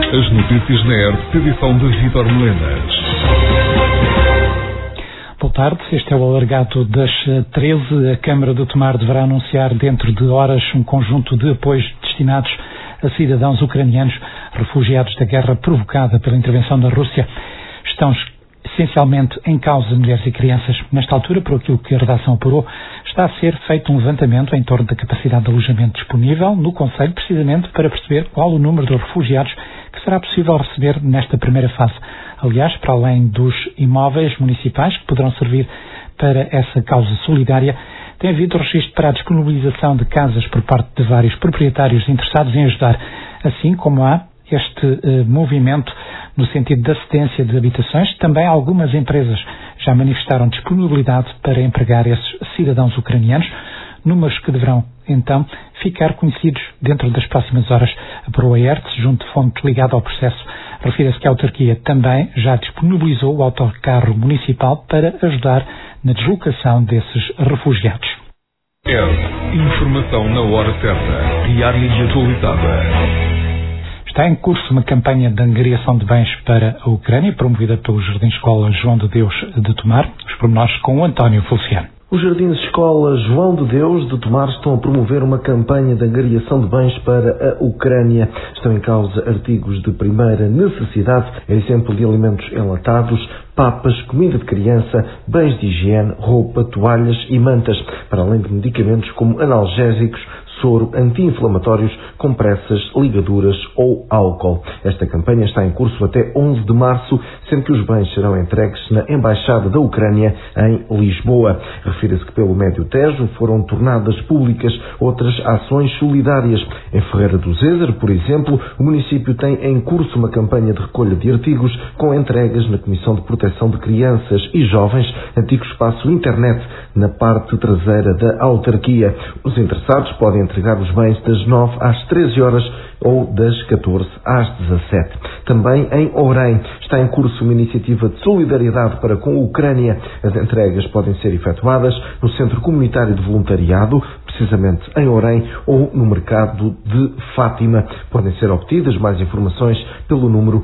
As notícias na ERP, edição de Vítor Melenas. Boa tarde, este é o alargado das 13. A Câmara de Tomar deverá anunciar dentro de horas um conjunto de apoios destinados a cidadãos ucranianos refugiados da guerra provocada pela intervenção da Rússia. Estão essencialmente em causa mulheres e crianças. Nesta altura, por aquilo que a redação apurou, está a ser feito um levantamento em torno da capacidade de alojamento disponível no Conselho, precisamente para perceber qual o número de refugiados que será possível receber nesta primeira fase. Aliás, para além dos imóveis municipais que poderão servir para essa causa solidária, tem havido registro para a disponibilização de casas por parte de vários proprietários interessados em ajudar, assim como há este movimento no sentido de assistência de habitações. Também algumas empresas já manifestaram disponibilidade para empregar esses cidadãos ucranianos, números que deverão, então, ficar conhecidos dentro das próximas horas. A ProAERTS, junto de fonte ligada ao processo, refere-se que a autarquia também já disponibilizou o autocarro municipal para ajudar na deslocação desses refugiados. Informação na hora certa, diária e atualizada. Está em curso uma campanha de angariação de bens para a Ucrânia, promovida pelo Jardim Escola João de Deus de Tomar. Os pormenores com o António Feliciano. Os Jardins Escola João de Deus de Tomar estão a promover uma campanha de angariação de bens para a Ucrânia. Estão em causa artigos de primeira necessidade, exemplo de alimentos enlatados, papas, comida de criança, bens de higiene, roupa, toalhas e mantas, para além de medicamentos como analgésicos, soro, anti-inflamatórios, compressas, ligaduras ou álcool. Esta campanha está em curso até 11 de março, sendo que os bens serão entregues na Embaixada da Ucrânia em Lisboa. Refira-se que pelo Médio Tejo foram tornadas públicas outras ações solidárias. Em Ferreira do Zézer, por exemplo, o município tem em curso uma campanha de recolha de artigos com entregas na Comissão de Proteção de Crianças e Jovens, antigo espaço internet, na parte traseira da autarquia. Os interessados podem entregar os bens das 9 às 13 horas ou das 14 às 17. Também em Ourém está em curso uma iniciativa de solidariedade para com a Ucrânia. As entregas podem ser efetuadas no Centro Comunitário de Voluntariado, precisamente em Ourém, ou no Mercado de Fátima. Podem ser obtidas mais informações pelo número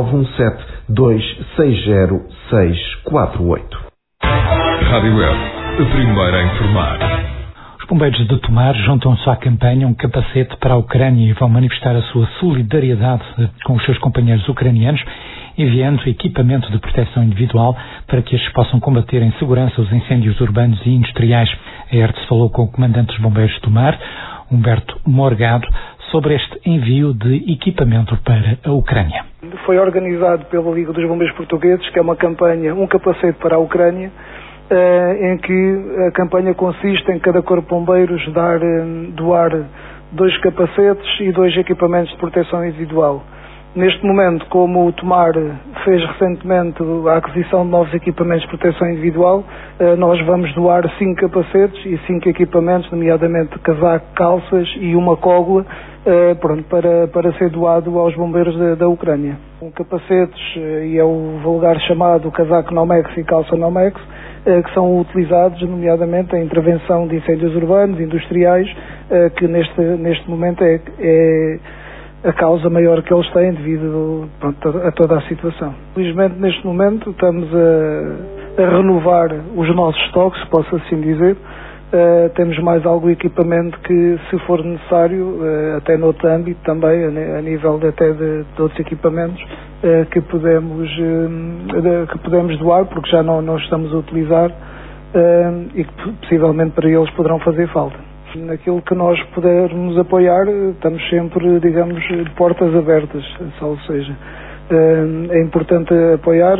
917-260-648. Rádio Web, a primeira a informar. Os bombeiros de Tomar juntam-se à campanha Um Capacete para a Ucrânia e vão manifestar a sua solidariedade com os seus companheiros ucranianos, enviando equipamento de proteção individual para que estes possam combater em segurança os incêndios urbanos e industriais. A ERTS falou com o comandante dos bombeiros de Tomar, Humberto Morgado, sobre este envio de equipamento para a Ucrânia. Foi organizado pela Liga dos Bombeiros Portugueses, que é uma campanha Um Capacete para a Ucrânia, em que a campanha consiste em cada corpo de bombeiros doar 2 capacetes e 2 equipamentos de proteção individual. Neste momento, como o Tomar fez recentemente a aquisição de novos equipamentos de proteção individual, nós vamos doar 5 capacetes e 5 equipamentos, nomeadamente casaco, calças e uma cógula, para ser doado aos bombeiros da Ucrânia. Capacetes, e é o vulgar chamado casaco Nomex e calça Nomex, que são utilizados, nomeadamente, em intervenção de incêndios urbanos, industriais, que neste momento é a causa maior que eles têm devido a toda a situação. Felizmente, neste momento, estamos a renovar os nossos estoques, se posso assim dizer. Temos mais algum equipamento que, se for necessário, até noutro âmbito também, a nível até de outros equipamentos, que podemos doar, porque já não estamos a utilizar, e que possivelmente para eles poderão fazer falta. Naquilo que nós pudermos apoiar, estamos sempre, digamos, de portas abertas, ou seja, é importante apoiar,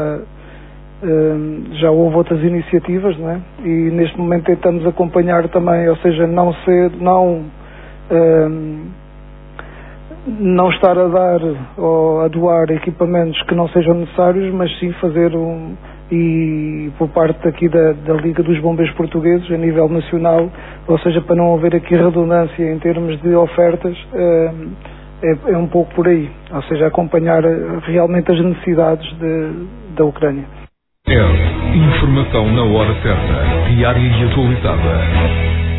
já houve outras iniciativas, não é? E neste momento tentamos acompanhar também, ou seja, não estar a dar ou a doar equipamentos que não sejam necessários, mas sim fazer e por parte aqui da Liga dos Bombeiros Portugueses, a nível nacional, ou seja, para não haver aqui redundância em termos de ofertas, é um pouco por aí, ou seja, acompanhar realmente as necessidades da Ucrânia. Informação na hora certa, diária e atualizada.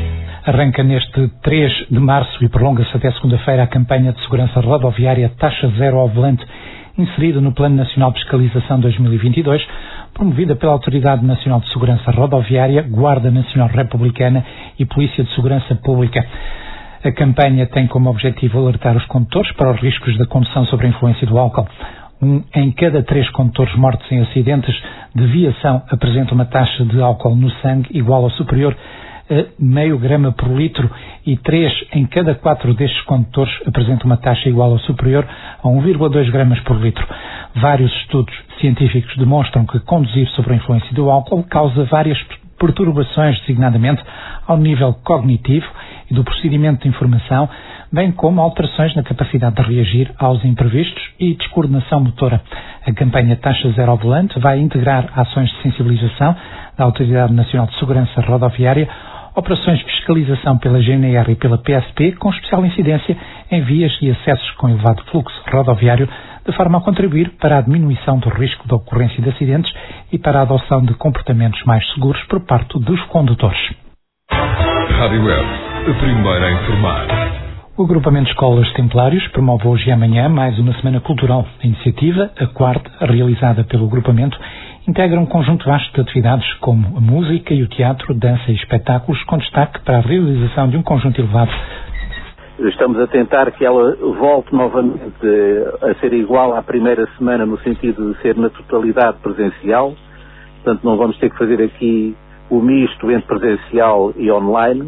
Arranca neste 3 de março e prolonga-se até segunda-feira a campanha de segurança rodoviária Taxa Zero ao Volante, inserida no Plano Nacional de Fiscalização 2022, promovida pela Autoridade Nacional de Segurança Rodoviária, Guarda Nacional Republicana e Polícia de Segurança Pública. A campanha tem como objetivo alertar os condutores para os riscos da condução sob a influência do álcool. Em cada 3 condutores mortos em acidentes de viação apresenta uma taxa de álcool no sangue igual ou superior a meio grama por litro e 3 em cada 4 destes condutores apresentam uma taxa igual ou superior a 1,2 gramas por litro. Vários estudos científicos demonstram que conduzir sob a influência do álcool causa várias perturbações, designadamente ao nível cognitivo e do procedimento de informação, bem como alterações na capacidade de reagir aos imprevistos e descoordenação motora. A campanha Taxa Zero ao Volante vai integrar ações de sensibilização da Autoridade Nacional de Segurança Rodoviária, operações de fiscalização pela GNR e pela PSP, com especial incidência em vias e acessos com elevado fluxo rodoviário, de forma a contribuir para a diminuição do risco de ocorrência de acidentes e para a adoção de comportamentos mais seguros por parte dos condutores. Rádio Web, a primeira a informar. O agrupamento de Escolas Templários promove hoje e amanhã mais uma semana cultural. A iniciativa, a quarta, realizada pelo agrupamento, integra um conjunto vasto de atividades como a música e o teatro, dança e espetáculos, com destaque para a realização de um conjunto elevado. Estamos a tentar que ela volte novamente a ser igual à primeira semana, no sentido de ser na totalidade presencial. Portanto, não vamos ter que fazer aqui o misto entre presencial e online.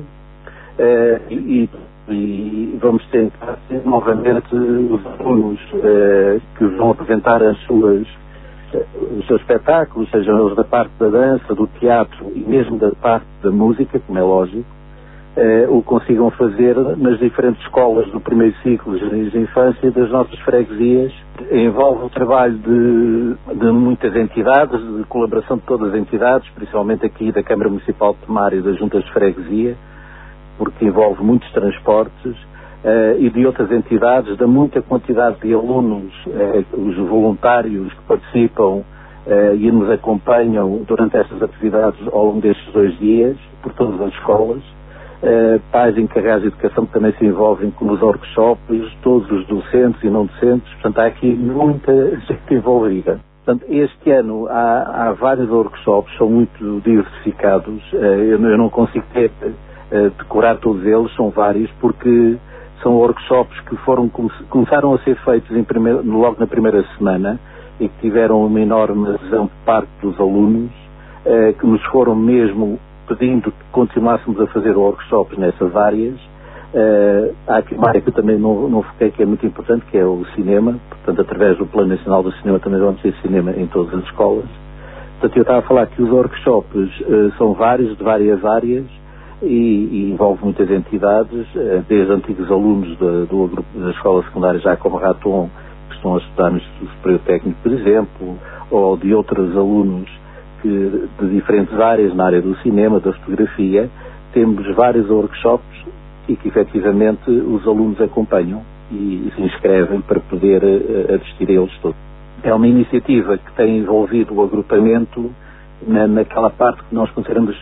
E vamos tentar ter novamente os alunos que vão apresentar os seus espetáculos, sejam eles da parte da dança, do teatro e mesmo da parte da música, como é lógico, o consigam fazer nas diferentes escolas do primeiro ciclo de infância das nossas freguesias. Envolve o trabalho de muitas entidades, de colaboração de todas as entidades, principalmente aqui da Câmara Municipal de Tomar e das Juntas de Freguesia, porque envolve muitos transportes, e de outras entidades, da muita quantidade de alunos, os voluntários que participam e nos acompanham durante estas atividades ao longo destes 2 dias, por todas as escolas, pais encarregados de educação que também se envolvem nos workshops, todos os docentes e não docentes, portanto há aqui muita gente envolvida. Portanto, este ano há vários workshops, são muito diversificados, eu não consigo decorar todos eles, são vários, porque são workshops que começaram a ser feitos logo na primeira semana e que tiveram uma enorme adesão por parte dos alunos, que nos foram mesmo pedindo que continuássemos a fazer workshops nessas áreas. Há aqui uma área que eu também não foquei, que é muito importante, que é o cinema. Portanto, através do Plano Nacional do Cinema também vamos ter cinema em todas as escolas. Portanto, eu estava a falar que os workshops são vários, de várias áreas, e envolve muitas entidades, desde antigos alunos do grupo da escola secundária já como Raton, que estão a estudar no Instituto Superior Técnico, por exemplo, ou de outros alunos de diferentes áreas, na área do cinema, da fotografia. Temos vários workshops e que efetivamente os alunos acompanham e se inscrevem para poder assistir a eles todos. É uma iniciativa que tem envolvido o agrupamento naquela parte que nós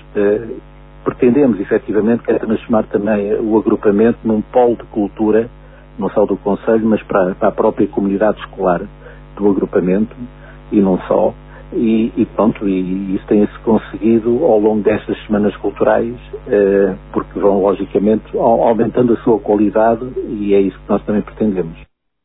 pretendemos efetivamente, que é transformar também o agrupamento num polo de cultura, não só do Conselho, mas para a própria comunidade escolar do agrupamento, e não só. E isso tem-se conseguido ao longo destas semanas culturais, porque vão logicamente aumentando a sua qualidade, e é isso que nós também pretendemos.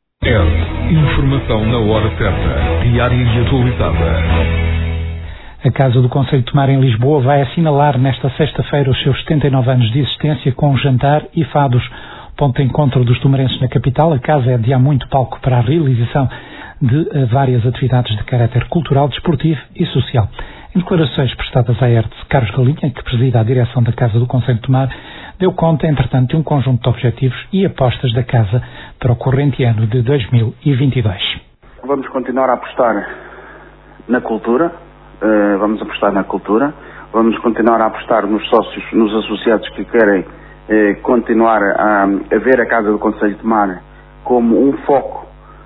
Informação na hora certa, diária e atualizada. A Casa do Conselho de Tomar em Lisboa vai assinalar nesta sexta-feira os seus 79 anos de existência com jantar e fados. Ponto de encontro dos tomarenses na capital, a Casa é de há muito palco para a realização de várias atividades de caráter cultural, desportivo e social. Em declarações prestadas à ERTE, Carlos Galinha, que preside a direção da Casa do Conselho de Tomar, deu conta, entretanto, de um conjunto de objetivos e apostas da Casa para o corrente ano de 2022. Vamos continuar a apostar na cultura. Vamos apostar na cultura, vamos continuar a apostar nos sócios, nos associados que querem continuar a ver a Casa do Conselho de Tomar como um foco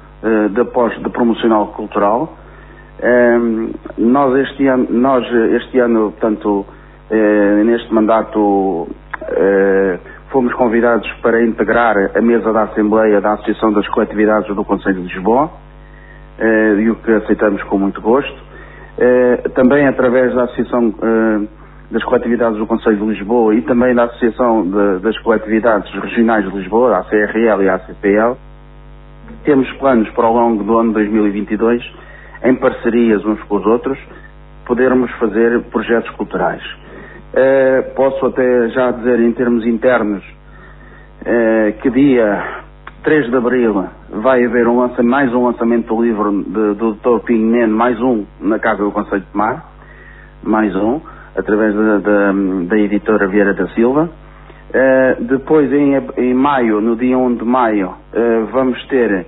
de promocional cultural. Nós este ano, portanto, neste mandato fomos convidados para integrar a mesa da Assembleia da Associação das Coletividades do Concelho de Lisboa, e o que aceitamos com muito gosto. Também através da Associação das Coletividades do Concelho de Lisboa e também da Associação das Coletividades Regionais de Lisboa, a CRL e a ACPL, temos planos para ao longo do ano 2022, em parcerias uns com os outros, podermos fazer projetos culturais. Posso até já dizer em termos internos que dia 3 de Abril vai haver mais um lançamento do livro do Dr. Pinho Meno, mais um na Casa do Concelho de Tomar, mais um, através da editora Vieira da Silva. Depois em maio, no dia 1 de maio, vamos ter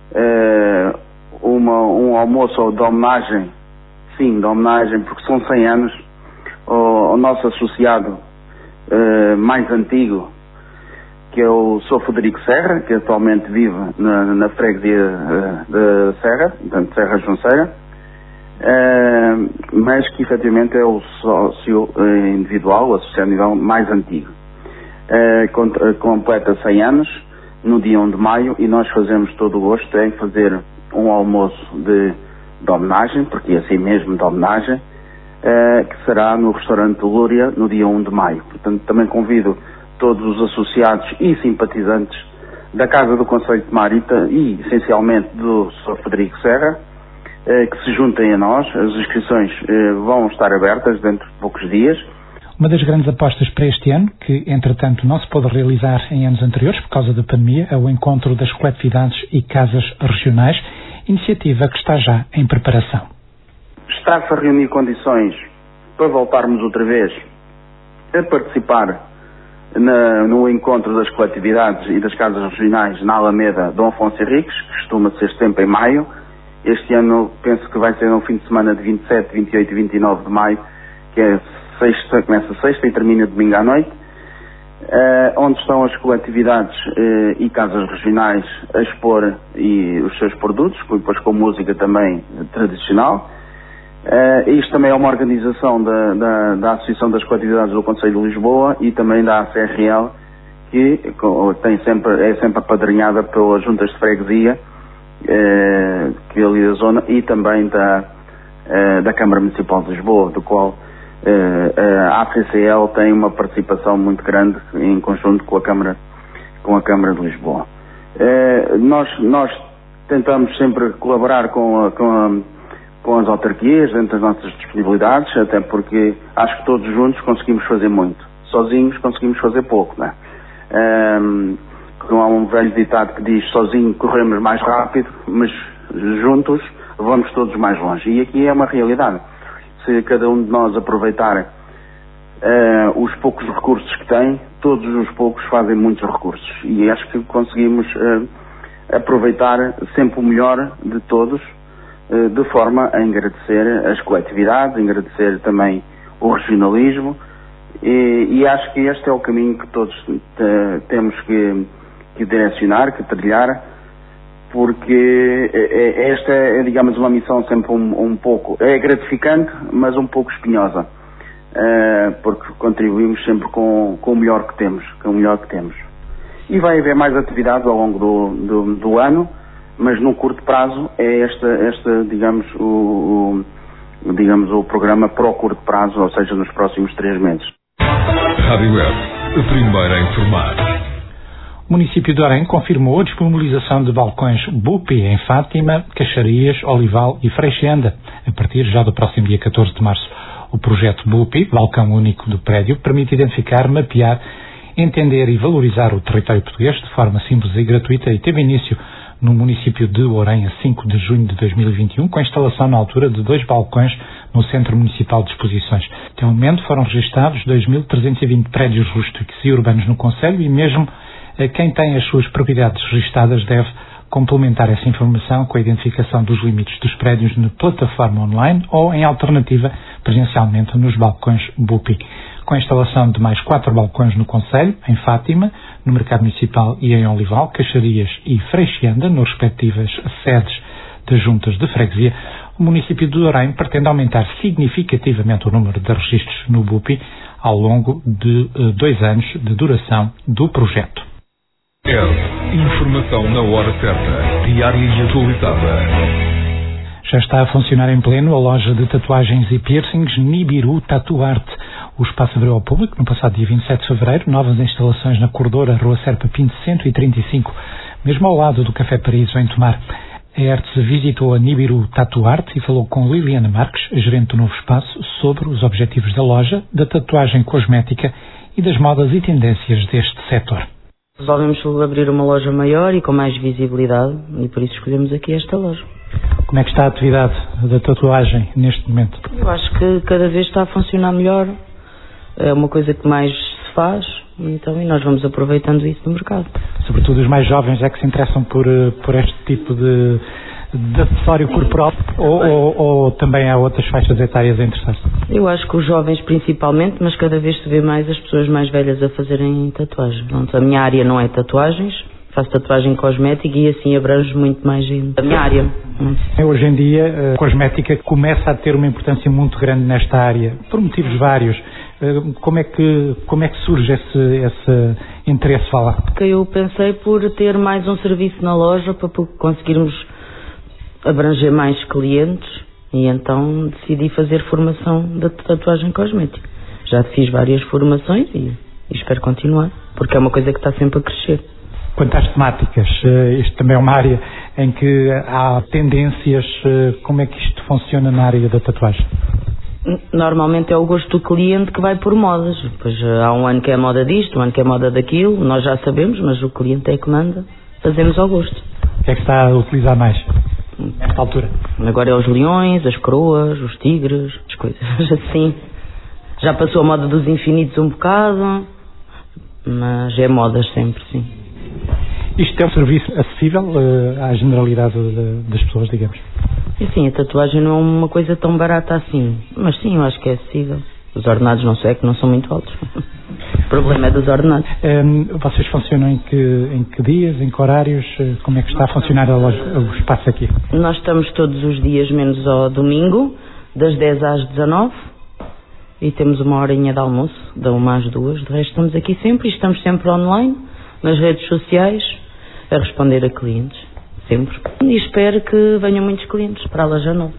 um almoço de homenagem, sim, de homenagem, porque são 100 anos, ao nosso associado mais antigo, que é o Sr. Frederico Serra, que atualmente vive na freguesia de Serra, portanto Serra Junceira, mas que efetivamente é o sócio individual, o associado individual mais antigo. Completa 100 anos no dia 1 de maio e nós fazemos todo o gosto em fazer um almoço de homenagem, porque é assim mesmo de homenagem, que será no restaurante Lúria no dia 1 de maio. Portanto, também convido todos os associados e simpatizantes da Casa do Concelho de Tomar e essencialmente do Sr. Frederico Serra, que se juntem a nós. As inscrições vão estar abertas dentro de poucos dias. Uma das grandes apostas para este ano, que entretanto não se pôde realizar em anos anteriores por causa da pandemia, é o encontro das coletividades e casas regionais, iniciativa que está já em preparação. Está-se a reunir condições para voltarmos outra vez a participar no encontro das coletividades e das casas regionais na Alameda Dom Afonso Henriques, que costuma ser sempre em maio. Este ano penso que vai ser no fim de semana de 27, 28 e 29 de maio, que é sexta, começa sexta e termina domingo à noite, onde estão as coletividades e casas regionais a expor os seus produtos, depois com música também tradicional. Isto também é uma organização da Associação das Coletividades do Concelho de Lisboa e também da ACRL, que é sempre apadrinhada pelas juntas de freguesia, que é ali da zona, e também da Câmara Municipal de Lisboa, do qual a ACCL tem uma participação muito grande em conjunto com a Câmara de Lisboa. Nós tentamos sempre colaborar com as autarquias dentro das nossas disponibilidades, até porque acho que todos juntos conseguimos fazer muito. Sozinhos conseguimos fazer pouco, não é? Há um velho ditado que diz: sozinho corremos mais rápido, mas juntos vamos todos mais longe. E aqui é uma realidade. Se cada um de nós aproveitar os poucos recursos que tem, todos os poucos fazem muitos recursos. E acho que conseguimos aproveitar sempre o melhor de todos, de forma a agradecer as coletividades, agradecer também o regionalismo, e acho que este é o caminho que todos temos que direcionar, que trilhar, porque esta é, digamos, uma missão sempre um pouco, é gratificante, mas um pouco espinhosa, porque contribuímos sempre com o melhor que temos, E vai haver mais atividades ao longo do ano, mas no curto prazo é esta digamos, o programa para o curto prazo, ou seja, nos próximos 3 meses. Rádio Web, a primeira a informar. O município de Orém confirmou a disponibilização de balcões BUPI em Fátima, Caxarias, Olival e Freixenda, a partir já do próximo dia 14 de março. O projeto BUPI, Balcão Único do Prédio, permite identificar, mapear, entender e valorizar o território português de forma simples e gratuita e teve início no município de Orém a 5 de junho de 2021, com a instalação na altura de 2 balcões no Centro Municipal de Exposições. Até o momento foram registados 2.320 prédios rústicos e urbanos no concelho e mesmo quem tem as suas propriedades registadas deve complementar essa informação com a identificação dos limites dos prédios na plataforma online ou, em alternativa, presencialmente nos balcões BUPI. Com a instalação de mais 4 balcões no concelho, em Fátima, no Mercado Municipal e em Olival, Caxarias e Freixenda, nas respectivas sedes das juntas de freguesia, o município de Orem pretende aumentar significativamente o número de registros no BUPI ao longo de 2 anos de duração do projeto. Informação na hora certa, diária e atualizada. Já está a funcionar em pleno a loja de tatuagens e piercings Nibiru Tattoo Art. O espaço abriu ao público no passado dia 27 de fevereiro, novas instalações na Corredora, Rua Serpa Pinto 135, mesmo ao lado do Café Paraíso, em Tomar. A Hertz visitou a Nibiru Tattoo Art e falou com Liliana Marques, a gerente do novo espaço, sobre os objetivos da loja, da tatuagem cosmética e das modas e tendências deste setor. Resolvemos abrir uma loja maior e com mais visibilidade e por isso escolhemos aqui esta loja. Como é que está a atividade da tatuagem neste momento? Eu acho que cada vez está a funcionar melhor. É uma coisa que mais se faz, então, e nós vamos aproveitando isso no mercado. Sobretudo os mais jovens é que se interessam por este tipo de acessório corporal ou também há outras faixas etárias a interessar-se? Eu acho que os jovens principalmente, mas cada vez se vê mais as pessoas mais velhas a fazerem tatuagem. Pronto, a minha área não é tatuagens, faço tatuagem cosmética e assim abranjo muito mais gente. A minha área. Hoje em dia a cosmética começa a ter uma importância muito grande nesta área, por motivos vários. Como é que surge esse interesse? Eu pensei por ter mais um serviço na loja para conseguirmos abranger mais clientes e então decidi fazer formação de tatuagem cosmética. Já fiz várias formações e espero continuar, porque é uma coisa que está sempre a crescer. Quanto às temáticas, isto também é uma área em que há tendências. Como é que isto funciona na área da tatuagem? Normalmente é o gosto do cliente que vai por modas. Pois há um ano que é moda disto, um ano que é moda daquilo, nós já sabemos, mas o cliente é que manda, fazemos ao gosto. O que é que está a utilizar mais nesta altura? Agora é os leões, as coroas, os tigres, as coisas assim. Já passou a moda dos infinitos um bocado, mas é modas sempre, sim. Isto é um serviço acessível à generalidade das pessoas, digamos? E sim, a tatuagem não é uma coisa tão barata assim, mas sim, eu acho que é acessível. Os ordenados não são muito altos. O problema é dos ordenados. Vocês funcionam em que dias, em que horários? Como é que está a funcionar o espaço aqui? Nós estamos todos os dias, menos ao domingo, das 10 às 19 e temos uma horinha de almoço, da 1 às 2. De resto estamos aqui sempre e estamos sempre online, nas redes sociais, a responder a clientes. Sempre. E espero que venham muitos clientes para a loja nova.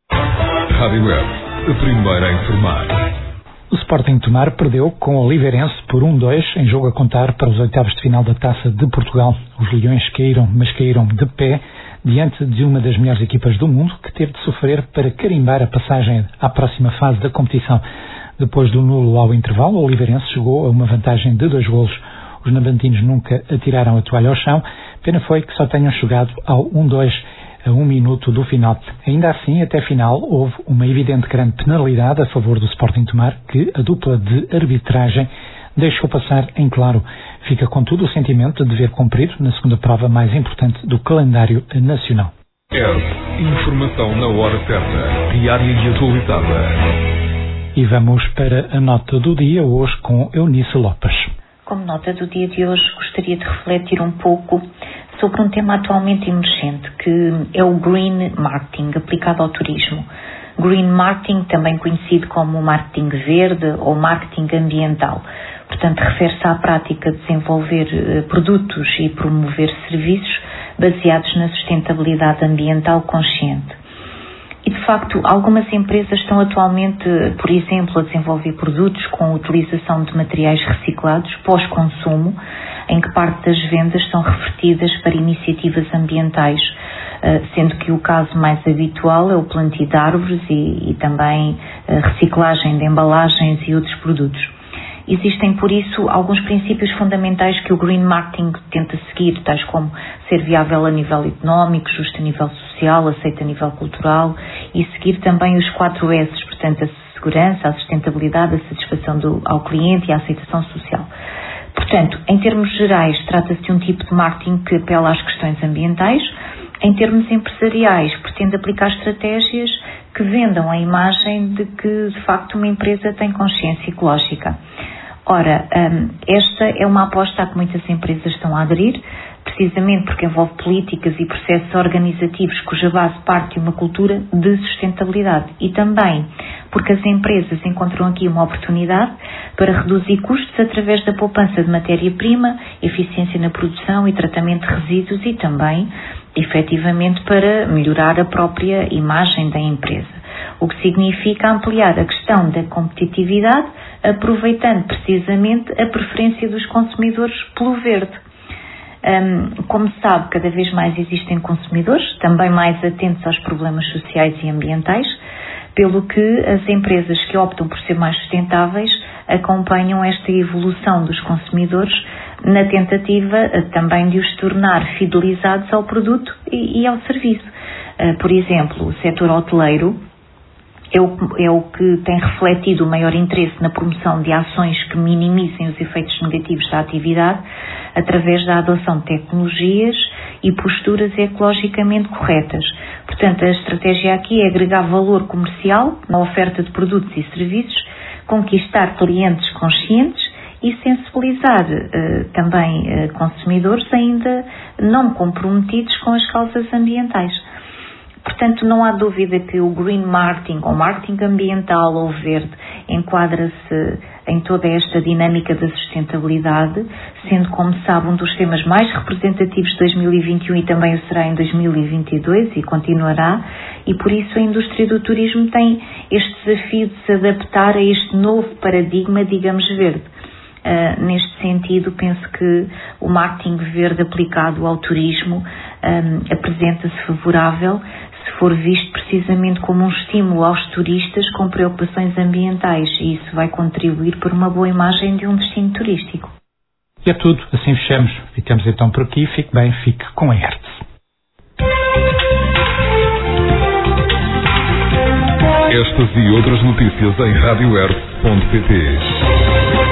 Rádio Web, a primeira a informar. O Sporting Tomar perdeu com o Oliveirense por 1-2 em jogo a contar para os oitavos de final da Taça de Portugal. Os Leões caíram de pé diante de uma das melhores equipas do mundo que teve de sofrer para carimbar a passagem à próxima fase da competição. Depois do nulo ao intervalo, o Oliveirense chegou a uma vantagem de 2 golos. Os nabantinos nunca atiraram a toalha ao chão, pena foi que só tenham chegado ao 1-2 a 1 minuto do final. Ainda assim, até final, houve uma evidente grande penalidade a favor do Sporting Tomar, que a dupla de arbitragem deixou passar em claro. Fica, contudo, o sentimento de dever cumprido na segunda prova mais importante do calendário nacional. Informação na hora certa, diária e atualizada. E vamos para a nota do dia, hoje com Eunice Lopes. Como nota do dia de hoje, gostaria de refletir um pouco sobre um tema atualmente emergente, que é o Green Marketing, aplicado ao turismo. Green Marketing, também conhecido como marketing verde ou marketing ambiental. Portanto, refere-se à prática de desenvolver produtos e promover serviços baseados na sustentabilidade ambiental consciente. E, de facto, algumas empresas estão atualmente, por exemplo, a desenvolver produtos com a utilização de materiais reciclados pós-consumo, em que parte das vendas são revertidas para iniciativas ambientais, sendo que o caso mais habitual é o plantio de árvores e também reciclagem de embalagens e outros produtos. Existem, por isso, alguns princípios fundamentais que o Green Marketing tenta seguir, tais como ser viável a nível económico, justo a nível social, aceito a nível cultural e seguir também os 4 S's, portanto, a segurança, a sustentabilidade, a satisfação ao cliente e a aceitação social. Portanto, em termos gerais, trata-se de um tipo de marketing que apela às questões ambientais. Em termos empresariais, pretende aplicar estratégias que vendam a imagem de que, de facto, uma empresa tem consciência ecológica. Ora, esta é uma aposta a que muitas empresas estão a aderir, precisamente porque envolve políticas e processos organizativos cuja base parte de uma cultura de sustentabilidade e também porque as empresas encontram aqui uma oportunidade para reduzir custos através da poupança de matéria-prima, eficiência na produção e tratamento de resíduos e também, efetivamente, para melhorar a própria imagem da empresa. O que significa ampliar a questão da competitividade, aproveitando precisamente a preferência dos consumidores pelo verde. Como se sabe, cada vez mais existem consumidores, também mais atentos aos problemas sociais e ambientais, pelo que as empresas que optam por ser mais sustentáveis acompanham esta evolução dos consumidores na tentativa também de os tornar fidelizados ao produto e ao serviço. Por exemplo, o setor hoteleiro é o que tem refletido o maior interesse na promoção de ações que minimizem os efeitos negativos da atividade através da adoção de tecnologias e posturas ecologicamente corretas. Portanto, a estratégia aqui é agregar valor comercial na oferta de produtos e serviços, conquistar clientes conscientes e sensibilizar também consumidores ainda não comprometidos com as causas ambientais. Portanto, não há dúvida que o green marketing, ou marketing ambiental ou verde, enquadra-se em toda esta dinâmica da sustentabilidade, sendo, como sabe, um dos temas mais representativos de 2021 e também o será em 2022 e continuará, e por isso a indústria do turismo tem este desafio de se adaptar a este novo paradigma, digamos, verde. Neste sentido, penso que o marketing verde aplicado ao turismo apresenta-se favorável se for visto precisamente como um estímulo aos turistas com preocupações ambientais, e isso vai contribuir para uma boa imagem de um destino turístico. E é tudo, assim fechamos. Ficamos então por aqui. Fique bem, fique com a Hertz. Estas e outras notícias em radiohertz.pt.